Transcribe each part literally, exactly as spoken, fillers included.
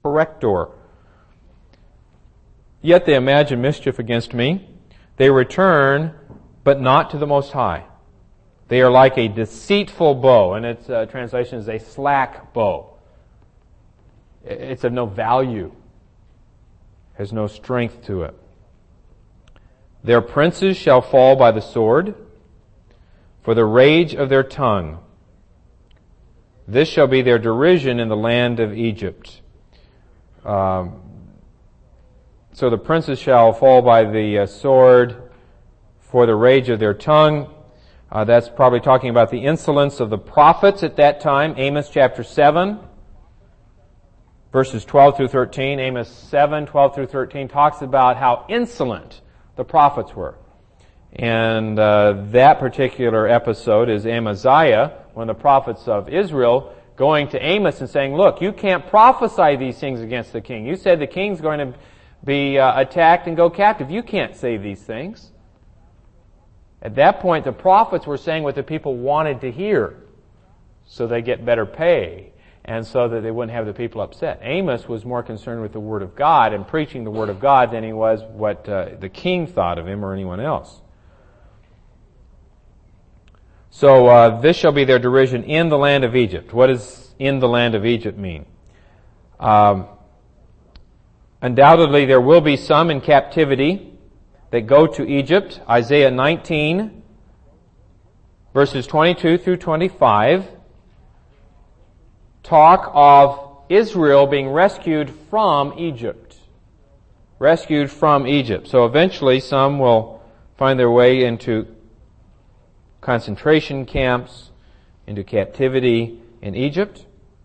corrector. Yet they imagine mischief against me. They return, but not to the Most High. They are like a deceitful bow, and its uh, translation is a slack bow. It's of no value, has no strength to it. Their princes shall fall by the sword, for the rage of their tongue. This shall be their derision in the land of Egypt. Um, so the princes shall fall by the uh, sword for the rage of their tongue. Uh, that's probably talking about the insolence of the prophets at that time. Amos chapter seven, verses twelve through thirteen. Amos seven, twelve through thirteen talks about how insolent the prophets were. And uh, that particular episode is Amaziah, one of the prophets of Israel, going to Amos and saying, look, you can't prophesy these things against the king. You said the king's going to be uh, attacked and go captive. You can't say these things. At that point, the prophets were saying what the people wanted to hear, so they get better pay, and so that they wouldn't have the people upset. Amos was more concerned with the Word of God and preaching the Word of God than he was what uh, the king thought of him or anyone else. So uh, this shall be their derision in the land of Egypt. What does in the land of Egypt mean? Um, undoubtedly, there will be some in captivity that go to Egypt. Isaiah nineteen, verses twenty-two through twenty-five, talk of Israel being rescued from Egypt. Rescued from Egypt. So eventually some will find their way into concentration camps, into captivity in Egypt.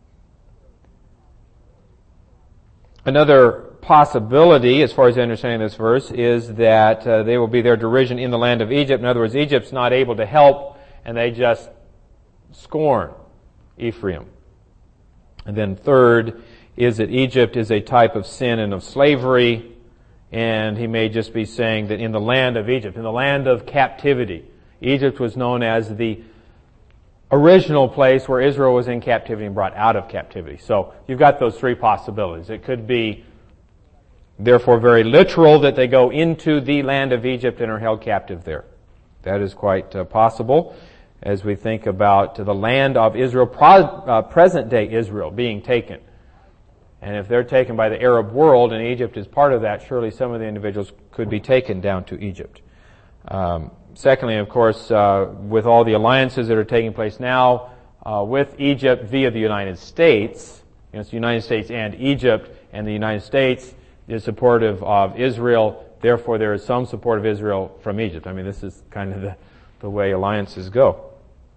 Another possibility, as far as I understand this verse, is that uh, they will be their derision in the land of Egypt. In other words, Egypt's not able to help, and they just scorn Ephraim. And then third is that Egypt is a type of sin and of slavery, and he may just be saying that in the land of Egypt, in the land of captivity, Egypt was known as the original place where Israel was in captivity and brought out of captivity. So you've got those three possibilities. It could be, therefore, very literal that they go into the land of Egypt and are held captive there. That is quite uh, possible as we think about the land of Israel, pro- uh, present-day Israel being taken. And if they're taken by the Arab world and Egypt is part of that, surely some of the individuals could be taken down to Egypt. Um, secondly, of course, uh, with all the alliances that are taking place now uh, with Egypt via the United States, you know, it's the United States and Egypt, and the United States is supportive of Israel, therefore there is some support of Israel from Egypt. I mean, this is kind of the, the way alliances go.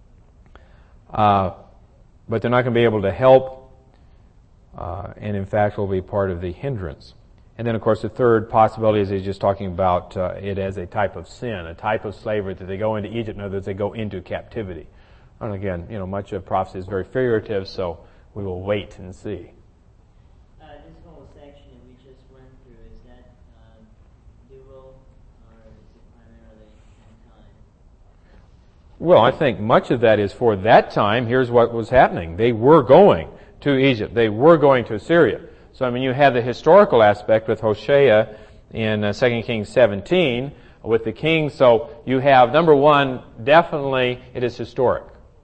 Uh, but they're not going to be able to help, uh, and in fact will be part of the hindrance. And then, of course, the third possibility is he's just talking about uh, it as a type of sin, a type of slavery, that they go into Egypt, in other words, they go into captivity. And again, you know, much of prophecy is very figurative, so we will wait and see. Uh, this whole section that we just went through, is that uh, dual, or is it primarily in time? Well, I think much of that is for that time. Here's what was happening. They were going to Egypt. They were going to Assyria. So, I mean, you have the historical aspect with Hosea in uh, Second Kings seventeen with the king. So you have, number one, definitely it is historic.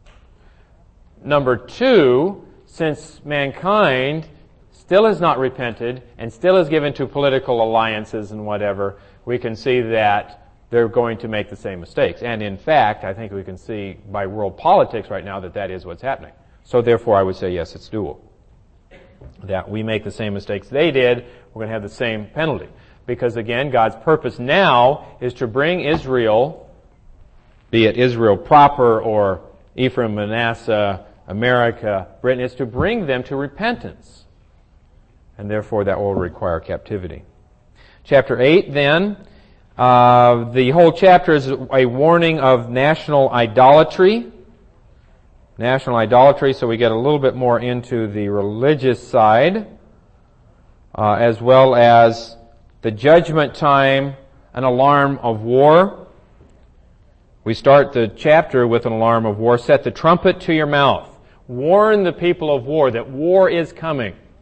Number two, since mankind still has not repented and still is given to political alliances and whatever, we can see that they're going to make the same mistakes. And in fact, I think we can see by world politics right now that that is what's happening. So therefore, I would say, yes, it's dual. That we make the same mistakes they did, we're going to have the same penalty. Because again, God's purpose now is to bring Israel, be it Israel proper or Ephraim, Manasseh, America, Britain, is to bring them to repentance. And therefore that will require captivity. Chapter eight then, uh, the whole chapter is a warning of national idolatry. National idolatry, so we get a little bit more into the religious side, uh, as well as the judgment time, an alarm of war. We start the chapter with an alarm of war. Set the trumpet to your mouth. Warn the people of war that war is coming.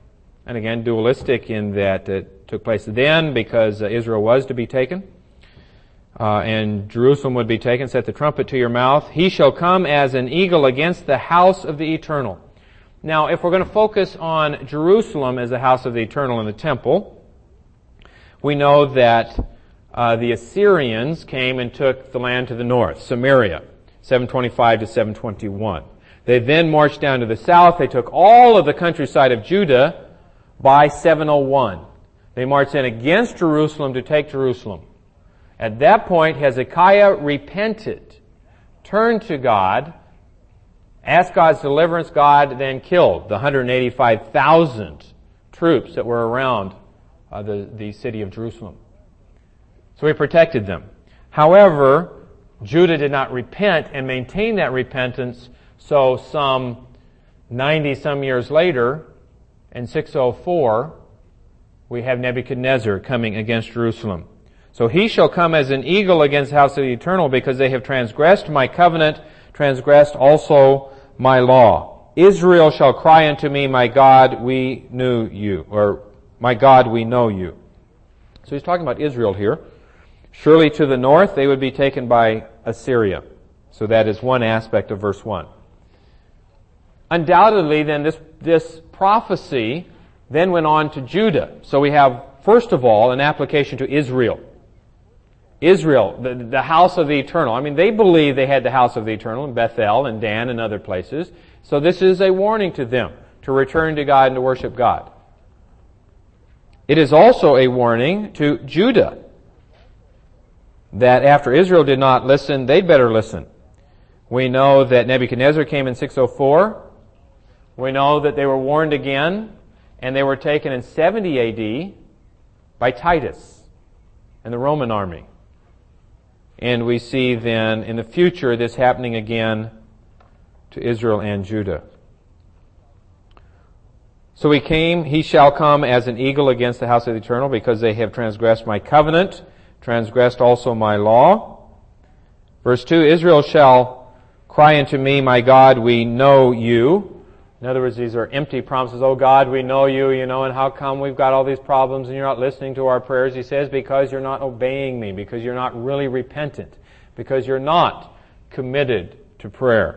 And again, dualistic in that it took place then because uh, Israel was to be taken. Uh, and Jerusalem would be taken. Set the trumpet to your mouth. He shall come as an eagle against the house of the eternal. Now, if we're going to focus on Jerusalem as the house of the eternal in the temple, we know that uh, the Assyrians came and took the land to the north, Samaria, seven twenty-five to seven twenty-one. They then marched down to the south. They took all of the countryside of Judah by seven oh one. They marched in against Jerusalem to take Jerusalem. At that point, Hezekiah repented, turned to God, asked God's deliverance. God then killed the one hundred eighty-five thousand troops that were around uh, the, the city of Jerusalem. So he protected them. However, Judah did not repent and maintain that repentance, so some ninety some years later, in six oh four, we have Nebuchadnezzar coming against Jerusalem. So he shall come as an eagle against the house of the eternal, because they have transgressed my covenant, transgressed also my law. Israel shall cry unto me, my God, we knew you, or my God, we know you. So he's talking about Israel here. Surely to the north they would be taken by Assyria. So that is one aspect of verse one. Undoubtedly, then, this, this prophecy then went on to Judah. So we have, first of all, an application to Israel. Israel, the, the house of the eternal. I mean, they believed they had the house of the eternal in Bethel and Dan and other places. So this is a warning to them to return to God and to worship God. It is also a warning to Judah that after Israel did not listen, they'd better listen. We know that Nebuchadnezzar came in six oh four. We know that they were warned again, and they were taken in seventy A D by Titus and the Roman army. And we see then in the future this happening again to Israel and Judah. So he came, he shall come as an eagle against the house of the eternal, because they have transgressed my covenant, transgressed also my law. Verse two, Israel shall cry unto me, my God, we know you. In other words, these are empty promises. Oh God, we know you, you know, and how come we've got all these problems and you're not listening to our prayers? He says, because you're not obeying me, because you're not really repentant, because you're not committed to prayer.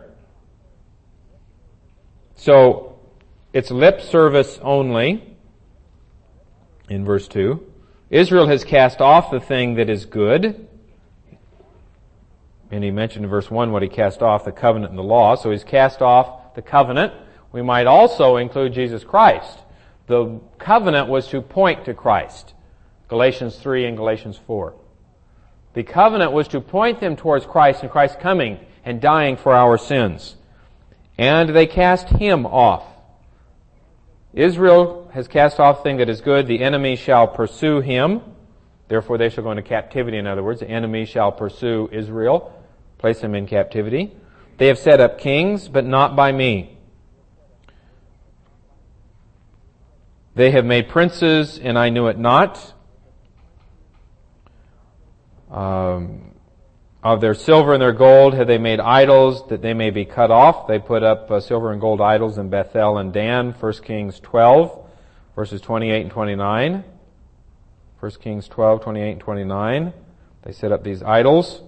So, it's lip service only, in verse two. Israel has cast off the thing that is good. And he mentioned in verse one what he cast off, the covenant and the law. So he's cast off the covenant. We might also include Jesus Christ. The covenant was to point to Christ. Galatians three and Galatians four. The covenant was to point them towards Christ and Christ coming and dying for our sins. And they cast him off. Israel has cast off the thing that is good. The enemy shall pursue him. Therefore they shall go into captivity. In other words, the enemy shall pursue Israel, place him in captivity. They have set up kings, but not by me. They have made princes, and I knew it not. Um, of their silver and their gold have they made idols, that they may be cut off. They put up uh, silver and gold idols in Bethel and Dan. First Kings twelve, verses twenty-eight and twenty-nine. First Kings twelve, twenty-eight and twenty-nine. They set up these idols.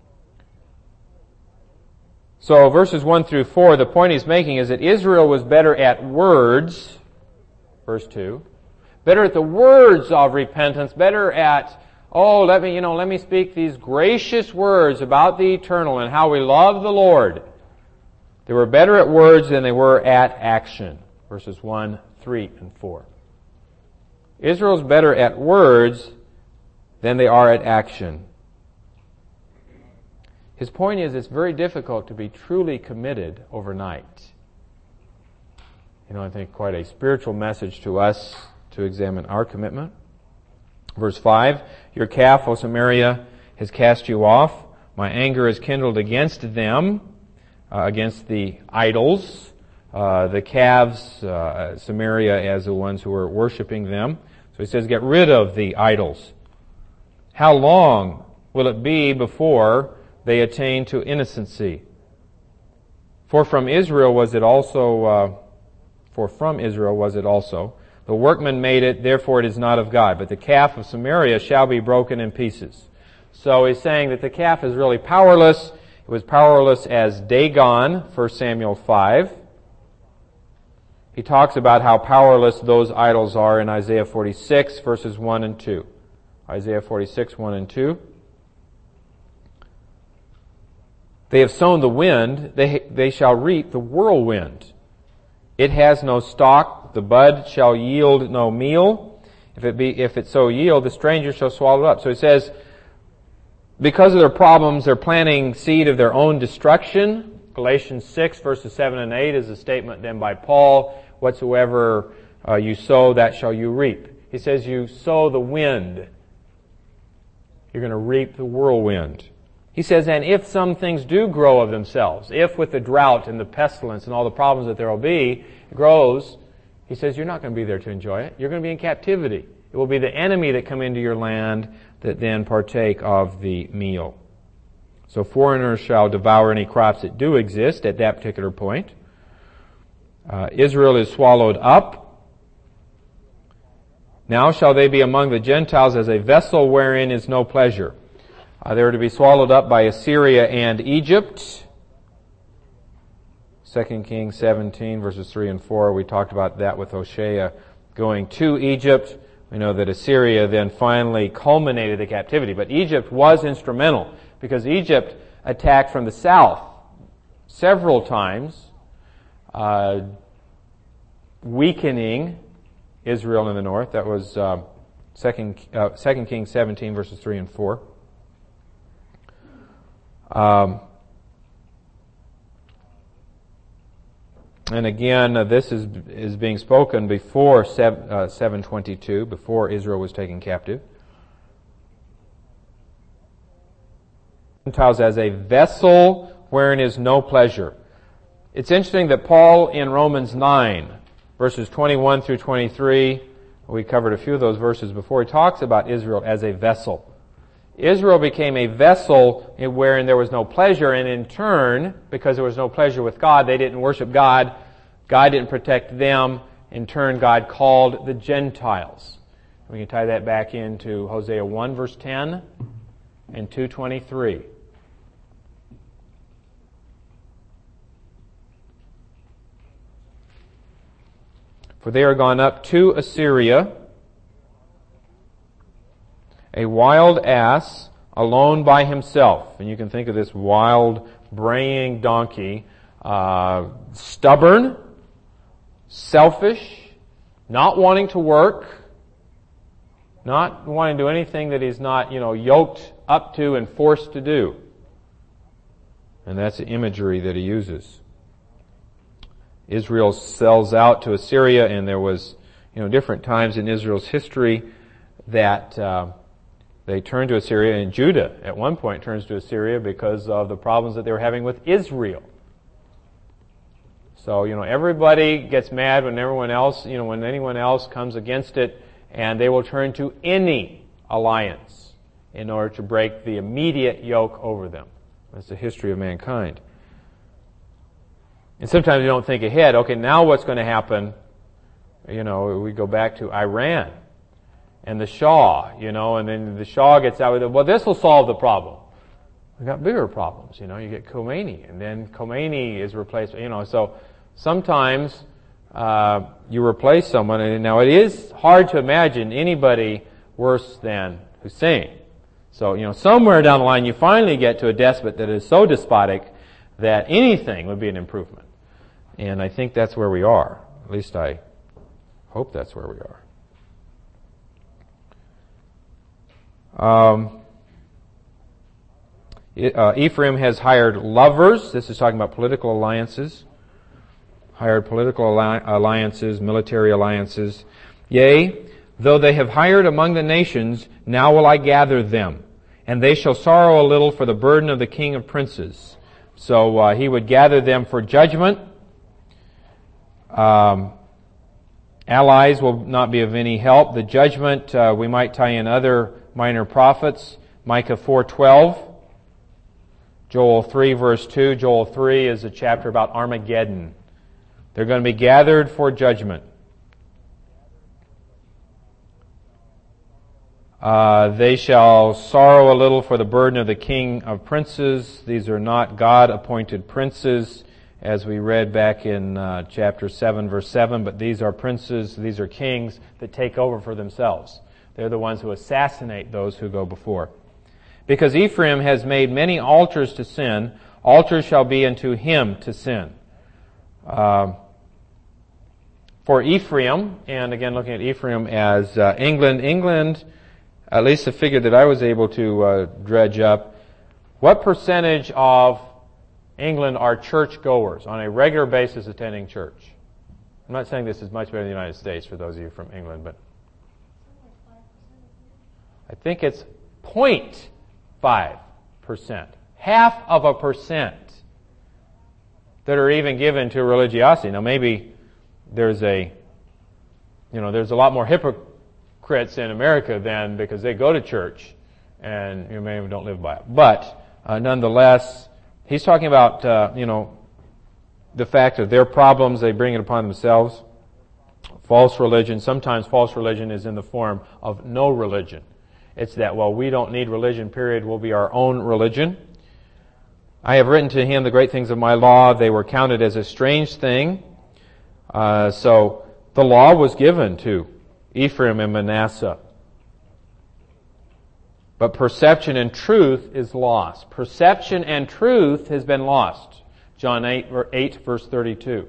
So verses one through four, the point he's making is that Israel was better at words, verse two, better at the words of repentance, better at, oh, let me, you know, let me speak these gracious words about the eternal and how we love the Lord. They were better at words than they were at action, verses one, three, and four. Israel's better at words than they are at action. His point is, it's very difficult to be truly committed overnight. You know, I think quite a spiritual message to us to examine our commitment. Verse five, your calf, O Samaria, has cast you off. My anger is kindled against them, uh, against the idols, uh, the calves, uh, Samaria as the ones who were worshiping them. So he says, get rid of the idols. How long will it be before they attain to innocency? For from Israel was it also, uh, for from Israel was it also, The workman made it, therefore it is not of God. But the calf of Samaria shall be broken in pieces. So he's saying that the calf is really powerless. It was powerless as Dagon, First Samuel five. He talks about how powerless those idols are in Isaiah forty-six, verses one and two. Isaiah forty-six, one and two. They have sown the wind, they, they shall reap the whirlwind. It has no stalk, the bud shall yield no meal. If it be, if it so yield, the stranger shall swallow it up. So he says, because of their problems, they're planting seed of their own destruction. Galatians six, verses seven and eight is a statement then by Paul, whatsoever uh, you sow, that shall you reap. He says you sow the wind, you're going to reap the whirlwind. He says, and if some things do grow of themselves, if with the drought and the pestilence and all the problems that there will be, it grows, he says, you're not going to be there to enjoy it. You're going to be in captivity. It will be the enemy that come into your land that then partake of the meal. So foreigners shall devour any crops that do exist at that particular point. Uh, Israel is swallowed up. Now shall they be among the Gentiles as a vessel wherein is no pleasure. Uh, they were to be swallowed up by Assyria and Egypt. Second Kings seventeen, verses three and four. We talked about that with Hosea going to Egypt. We know that Assyria then finally culminated the captivity. But Egypt was instrumental because Egypt attacked from the south several times, uh, weakening Israel in the north. That was uh, Second uh, Second Kings seventeen, verses three and four. Um, and again, uh, this is is being spoken before seven twenty-two, before Israel was taken captive. Gentiles as a vessel wherein is no pleasure. It's interesting that Paul in Romans nine, verses twenty-one through twenty-three, we covered a few of those verses before, he talks about Israel as a vessel. Israel became a vessel wherein there was no pleasure, and in turn, because there was no pleasure with God, they didn't worship God. God didn't protect them. In turn, God called the Gentiles. We can tie that back into Hosea one, verse ten and two twenty-three. For they are gone up to Assyria, a wild ass alone by himself. And you can think of this wild, braying donkey, uh, stubborn, selfish, not wanting to work, not wanting to do anything that he's not, you know, yoked up to and forced to do. And that's the imagery that he uses. Israel sells out to Assyria, and there was, you know, different times in Israel's history that uh, they turned to Assyria, and Judah at one point turns to Assyria because of the problems that they were having with Israel. So, you know, everybody gets mad when everyone else, you know, when anyone else comes against it, and they will turn to any alliance in order to break the immediate yoke over them. That's the history of mankind. And sometimes you don't think ahead, okay, now what's going to happen? You know, we go back to Iran and the Shah, you know, and then the Shah gets out with it, well, this will solve the problem. We've got bigger problems, you know, you get Khomeini, and then Khomeini is replaced, you know, so sometimes uh, you replace someone, and now it is hard to imagine anybody worse than Hussein. So, you know, somewhere down the line you finally get to a despot that is so despotic that anything would be an improvement. And I think that's where we are. At least I hope that's where we are. Um, uh, Ephraim has hired lovers. This is talking about political alliances. Hired political alli- alliances, military alliances. Yea, though they have hired among the nations, now will I gather them, and they shall sorrow a little for the burden of the king of princes. So uh, he would gather them for judgment. Um, allies will not be of any help. The judgment, uh, we might tie in other minor prophets. Micah four twelve. Joel three verse two. Joel three is a chapter about Armageddon. They're going to be gathered for judgment. Uh, they shall sorrow a little for the burden of the king of princes. These are not God-appointed princes, as we read back in uh, chapter seven, verse seven, but these are princes, these are kings that take over for themselves. They're the ones who assassinate those who go before. Because Ephraim has made many altars to sin, altars shall be unto him to sin. Uh, for Ephraim, and again looking at Ephraim as uh, England, England, at least the figure that I was able to uh, dredge up, what percentage of England are church-goers on a regular basis attending church? I'm not saying this is much better than the United States for those of you from England, but I think it's zero point five percent. Half of a percent that are even given to religiosity. Now maybe there's a, you know, there's a lot more hypocrites in America than because they go to church and you maybe don't live by it. But uh, nonetheless, he's talking about, uh, you know, the fact of their problems, they bring it upon themselves. False religion, sometimes false religion is in the form of no religion. It's that, well, we don't need religion, period. We'll be our own religion. I have written to him the great things of my law. They were counted as a strange thing. Uh, so the law was given to Ephraim and Manasseh. But perception and truth is lost. Perception and truth has been lost. John eight, eight verse thirty-two.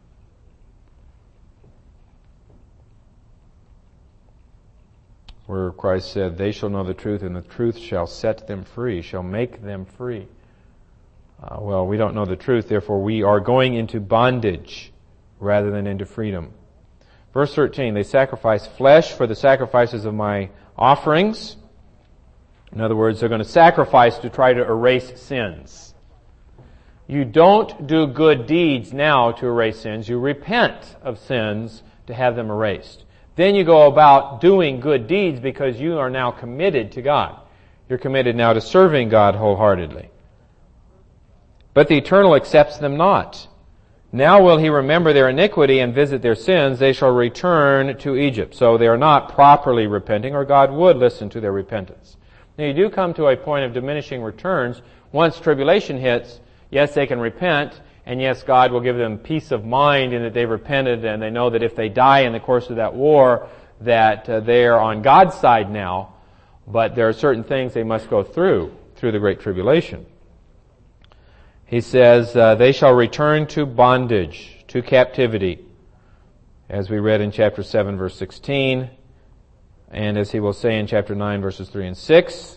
Where Christ said, they shall know the truth, and the truth shall set them free, shall make them free. Uh, well, we don't know the truth, therefore we are going into bondage rather than into freedom. Verse thirteen, they sacrifice flesh for the sacrifices of my offerings. In other words, they're going to sacrifice to try to erase sins. You don't do good deeds now to erase sins. You repent of sins to have them erased. Then you go about doing good deeds because you are now committed to God. You're committed now to serving God wholeheartedly. But the Eternal accepts them not. Now will he remember their iniquity and visit their sins. They shall return to Egypt. So they are not properly repenting, or God would listen to their repentance. Now you do come to a point of diminishing returns. Once tribulation hits, yes, they can repent, and yes, God will give them peace of mind in that they repented and they know that if they die in the course of that war, that uh, they are on God's side now, but there are certain things they must go through, through the Great Tribulation. He says, uh, they shall return to bondage, to captivity, as we read in chapter seven, verse sixteen, and as he will say in chapter nine, verses three and six.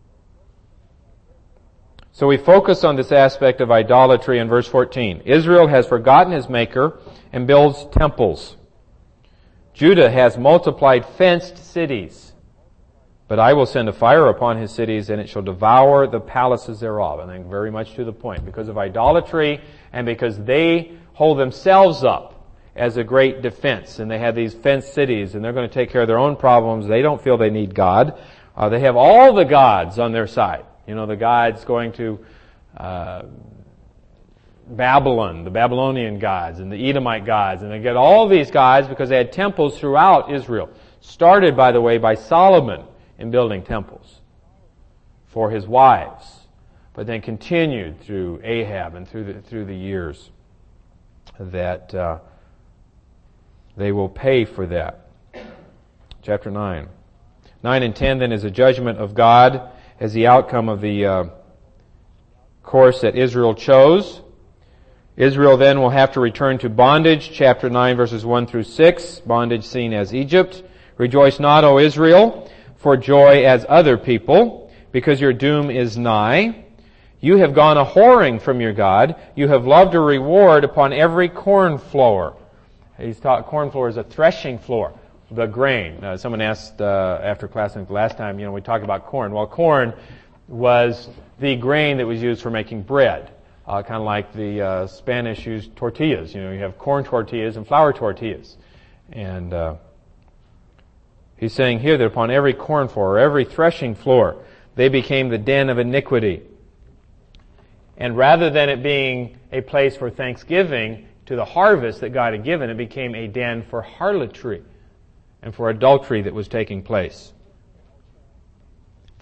So we focus on this aspect of idolatry in verse fourteen. Israel has forgotten his Maker and builds temples. Judah has multiplied fenced cities. But I will send a fire upon his cities, and it shall devour the palaces thereof. I think very much to the point. Because of idolatry, and because they hold themselves up as a great defense, and they have these fenced cities, and they're going to take care of their own problems. They don't feel they need God. Uh, they have all the gods on their side. You know, the gods going to uh, Babylon, the Babylonian gods, and the Edomite gods, and they get all these gods because they had temples throughout Israel. Started, by the way, by Solomon in building temples for his wives, but then continued through Ahab and through the, through the years that uh, they will pay for that. Chapter nine. nine and ten then is a judgment of God as the outcome of the uh, course that Israel chose. Israel then will have to return to bondage. Chapter nine verses one through six, bondage seen as Egypt. Rejoice not, O Israel, for joy as other people, because your doom is nigh. You have gone a whoring from your God. You have loved a reward upon every corn floor. He's taught corn floor is a threshing floor, the grain. Uh, someone asked uh, after class, I think the last time, you know, we talked about corn. Well, corn was the grain that was used for making bread, uh, kind of like the uh, Spanish used tortillas. You know, you have corn tortillas and flour tortillas, and uh, he's saying here that upon every corn floor, or every threshing floor, they became the den of iniquity. And rather than it being a place for thanksgiving to the harvest that God had given, it became a den for harlotry and for adultery that was taking place.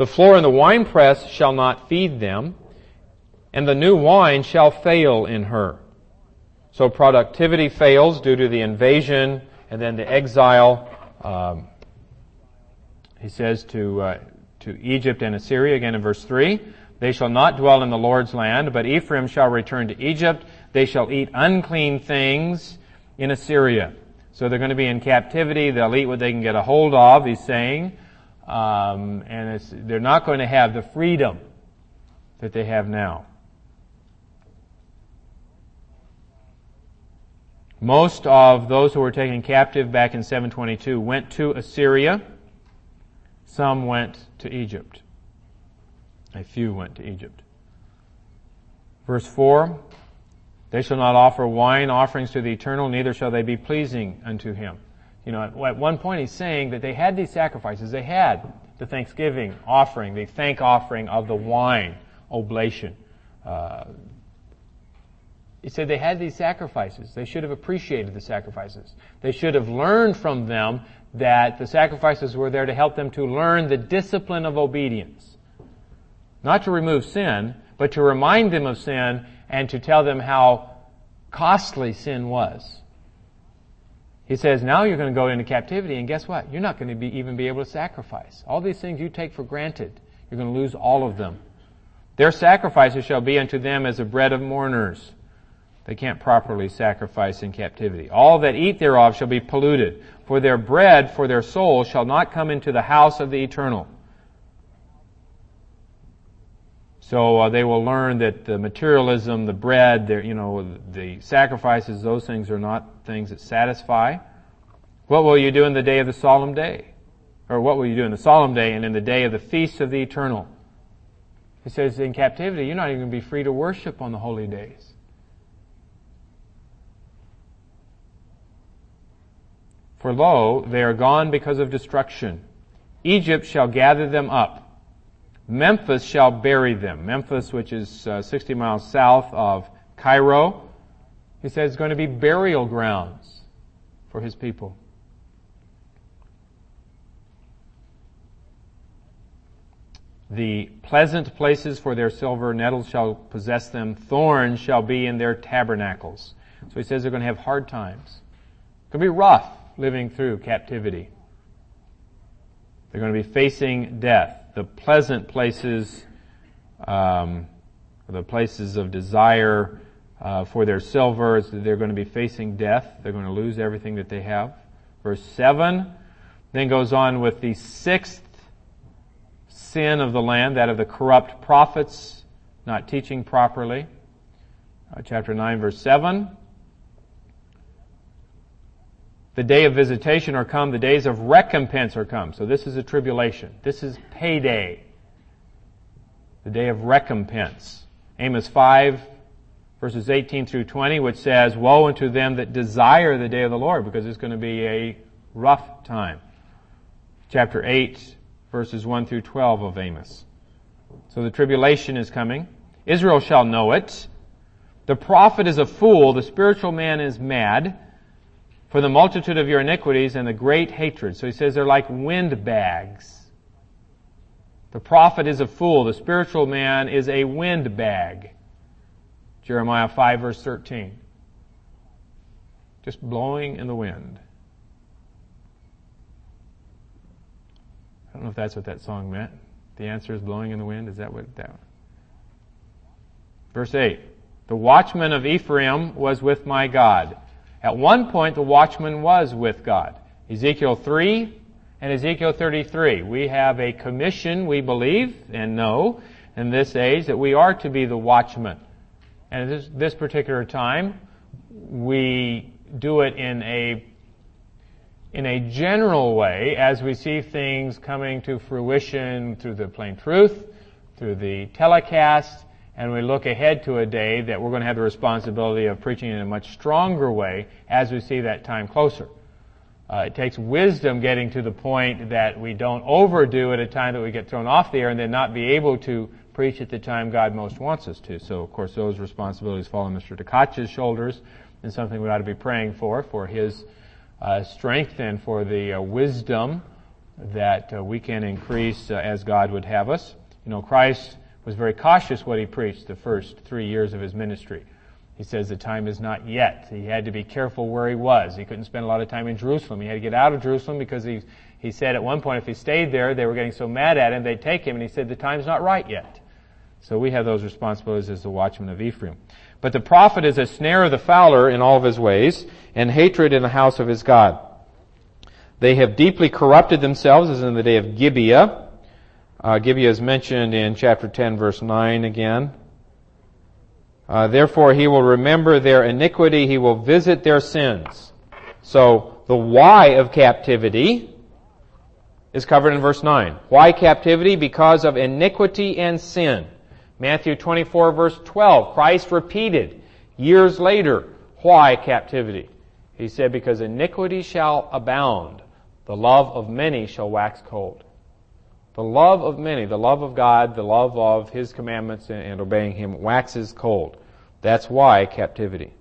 The floor and the winepress shall not feed them, and the new wine shall fail in her. So productivity fails due to the invasion and then the exile. Um, he says to uh, to Egypt and Assyria, again in verse three, they shall not dwell in the Lord's land, but Ephraim shall return to Egypt. They shall eat unclean things in Assyria. So they're going to be in captivity. They'll eat what they can get a hold of, he's saying. Um, and it's, they're not going to have the freedom that they have now. Most of those who were taken captive back in seven twenty-two went to Assyria. Some went to Egypt. A few went to Egypt. Verse four, they shall not offer wine offerings to the Eternal, neither shall they be pleasing unto Him. You know, at one point he's saying that they had these sacrifices. They had the thanksgiving offering, the thank offering of the wine oblation. Uh, he said they had these sacrifices. They should have appreciated the sacrifices. They should have learned from them that the sacrifices were there to help them to learn the discipline of obedience. Not to remove sin, but to remind them of sin and to tell them how costly sin was. He says, now you're going to go into captivity, and guess what? You're not going to be, even be able to sacrifice. All these things you take for granted, you're going to lose all of them. Their sacrifices shall be unto them as the bread of mourners. They can't properly sacrifice in captivity. All that eat thereof shall be polluted. For their bread, for their soul, shall not come into the house of the Eternal. So uh, they will learn that the materialism, the bread, the, you know, the sacrifices, those things are not things that satisfy. What will you do in the day of the solemn day? Or what will you do in the solemn day and in the day of the feast of the Eternal? He says in captivity, you're not even going to be free to worship on the holy days. For lo, they are gone because of destruction. Egypt shall gather them up. Memphis shall bury them. Memphis, which is uh, sixty miles south of Cairo, he says it's going to be burial grounds for his people. The pleasant places for their silver, nettles shall possess them, thorns shall be in their tabernacles. So he says they're going to have hard times. It's going to be rough living through captivity. They're going to be facing death. The pleasant places, um, the places of desire uh, for their silver, they're going to be facing death. They're going to lose everything that they have. Verse seven then goes on with the sixth sin of the land, that of the corrupt prophets, not teaching properly. Uh, chapter nine, verse seven. The day of visitation are come, the days of recompense are come. So this is a tribulation. This is payday. The day of recompense. Amos five, verses eighteen through twenty, which says, woe unto them that desire the day of the Lord, because it's going to be a rough time. Chapter eight, verses one through twelve of Amos. So the tribulation is coming. Israel shall know it. The prophet is a fool, the spiritual man is mad, for the multitude of your iniquities and the great hatred. So he says they're like windbags. The prophet is a fool. The spiritual man is a windbag. Jeremiah five, verse thirteen. Just blowing in the wind. I don't know if that's what that song meant. The answer is blowing in the wind. Is that what that was? Verse eight. The watchman of Ephraim was with my God. At one point, the watchman was with God. Ezekiel three and Ezekiel thirty-three. We have a commission, we believe and know, in this age that we are to be the watchman. And at this, this particular time, we do it in a in a general way as we see things coming to fruition through the plain truth, through the telecast, and we look ahead to a day that we're going to have the responsibility of preaching in a much stronger way as we see that time closer. Uh, it takes wisdom getting to the point that we don't overdo at a time that we get thrown off the air and then not be able to preach at the time God most wants us to. So, of course, those responsibilities fall on Mister Takacha's shoulders, and something we ought to be praying for, for his uh, strength and for the uh, wisdom that uh, we can increase uh, as God would have us. You know, Christ was very cautious what he preached the first three years of his ministry. He says the time is not yet. He had to be careful where he was. He couldn't spend a lot of time in Jerusalem. He had to get out of Jerusalem because he he said at one point if he stayed there, they were getting so mad at him, they'd take him, and he said the time's not right yet. So we have those responsibilities as the watchmen of Ephraim. But the prophet is a snare of the fowler in all of his ways, and hatred in the house of his God. They have deeply corrupted themselves, as in the day of Gibeah. Uh, Gibeah is mentioned in chapter ten, verse nine again. Uh, therefore he will remember their iniquity, he will visit their sins. So the why of captivity is covered in verse nine. Why captivity? Because of iniquity and sin. Matthew twenty-four, verse twelve, Christ repeated years later, why captivity? He said, because iniquity shall abound, the love of many shall wax cold. The love of many, the love of God, the love of His commandments and obeying Him waxes cold. That's why captivity.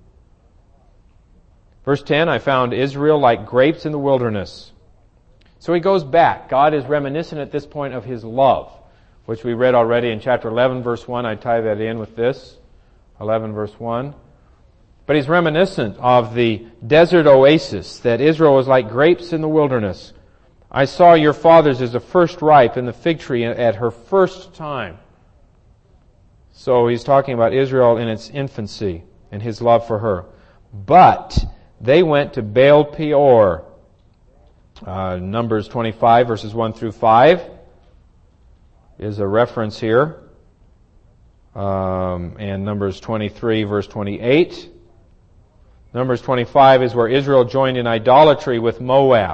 Verse ten, I found Israel like grapes in the wilderness. So he goes back. God is reminiscent at this point of His love, which we read already in chapter eleven, verse one. I tie that in with this. eleven, verse one. But He's reminiscent of the desert oasis, that Israel was like grapes in the wilderness. I saw your fathers as the first ripe in the fig tree at her first time. So he's talking about Israel in its infancy and His love for her. But they went to Baal Peor. Uh, Numbers twenty-five, verses one through five is a reference here. Um, and Numbers twenty-three, verse twenty-eight. Numbers twenty-five is where Israel joined in idolatry with Moab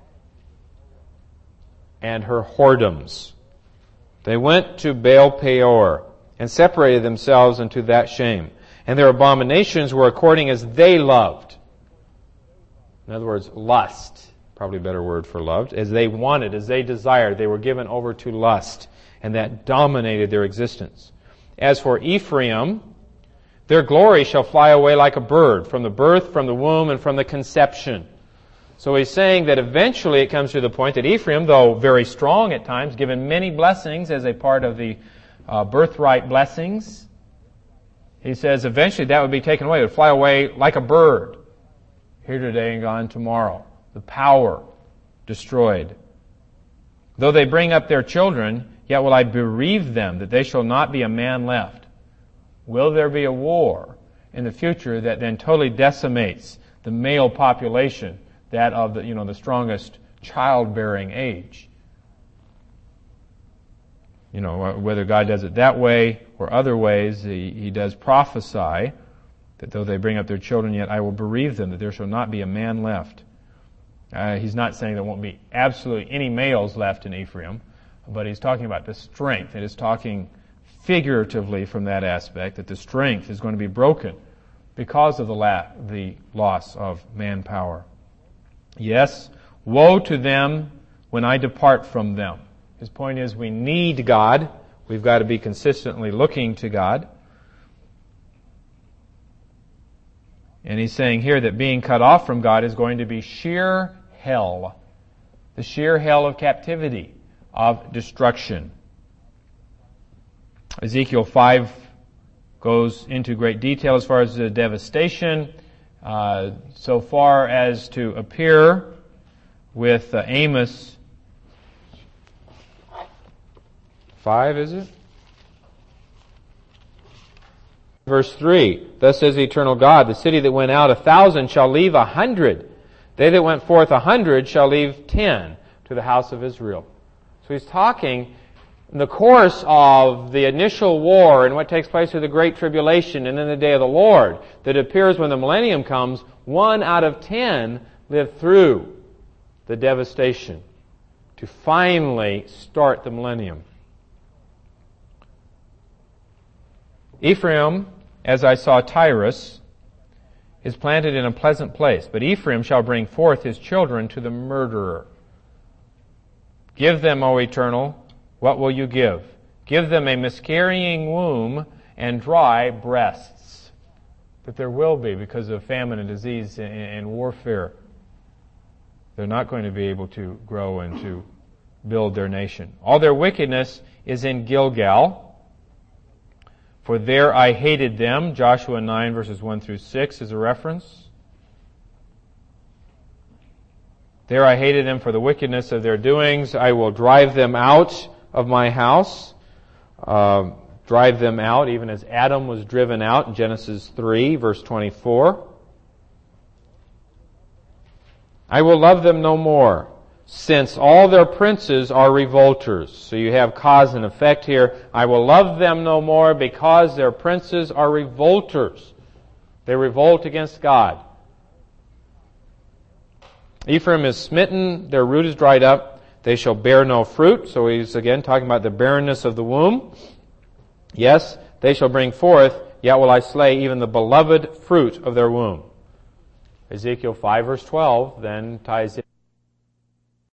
and her whoredoms. They went to Baal Peor and separated themselves unto that shame. And their abominations were according as they loved. In other words, lust. Probably a better word for loved. As they wanted, as they desired. They were given over to lust. And that dominated their existence. As for Ephraim, their glory shall fly away like a bird, from the birth, from the womb, and from the conception. So he's saying that eventually it comes to the point that Ephraim, though very strong at times, given many blessings as a part of the uh, birthright blessings, he says eventually that would be taken away. It would fly away like a bird, here today and gone tomorrow. The power destroyed. Though they bring up their children, yet will I bereave them, that they shall not be a man left. Will there be a war in the future that then totally decimates the male population, that of the, you know, the strongest childbearing age? You know, whether God does it that way or other ways, he, he does prophesy that though they bring up their children, yet I will bereave them, that there shall not be a man left. Uh, he's not saying there won't be absolutely any males left in Ephraim, but he's talking about the strength. It is talking figuratively from that aspect, that the strength is going to be broken because of the, la- the loss of manpower. Yes, woe to them when I depart from them. His point is we need God. We've got to be consistently looking to God. And he's saying here that being cut off from God is going to be sheer hell. The sheer hell of captivity, of destruction. Ezekiel five goes into great detail as far as the devastation, uh, so far as to appear with uh, Amos five, is it? Verse three, thus says the eternal God, the city that went out a thousand shall leave a hundred. They that went forth a hundred shall leave ten to the house of Israel. So he's talking in the course of the initial war and what takes place through the Great Tribulation and in the day of the Lord, that appears when the millennium comes, one out of ten live through the devastation to finally start the millennium. Ephraim, as I saw Tyrus, is planted in a pleasant place, but Ephraim shall bring forth his children to the murderer. Give them, O Eternal, what will you give? Give them a miscarrying womb and dry breasts. But there will be, because of famine and disease and warfare, they're not going to be able to grow and to build their nation. All their wickedness is in Gilgal. For there I hated them. Joshua nine verses one through six is a reference. There I hated them for the wickedness of their doings. I will drive them out of my house. Uh, drive them out, even as Adam was driven out in Genesis three, verse twenty-four. I will love them no more, since all their princes are revolters. So you have cause and effect here. I will love them no more because their princes are revolters. They revolt against God. Ephraim is smitten, their root is dried up, they shall bear no fruit. So he's again talking about the barrenness of the womb. Yes, they shall bring forth, yet will I slay even the beloved fruit of their womb. Ezekiel five verse twelve then ties in